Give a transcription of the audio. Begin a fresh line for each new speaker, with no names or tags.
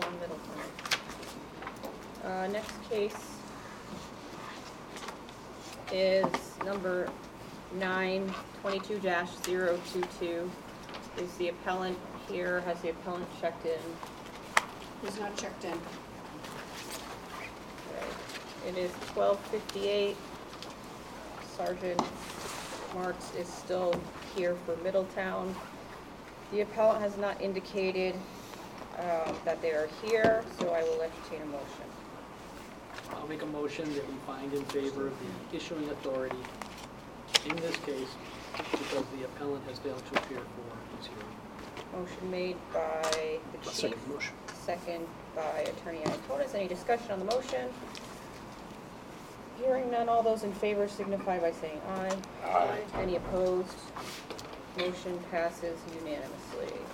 on Middletown. Next case is number 922-022. Is the appellant here? Has the appellant checked in?
He's not checked in.
Okay. It is 12:58. Sergeant Marks is still here for Middletown. The appellant has not indicated that they are here, so I will entertain a motion.
I'll make a motion that we find in favor of the issuing authority in this case because the appellant has failed to appear for his hearing.
Motion made by the chief.
Second motion.
Second by Attorney Iaconis. Any discussion on the motion? Hearing none, all those in favor signify by saying aye.
Aye.
Any opposed? Motion passes unanimously.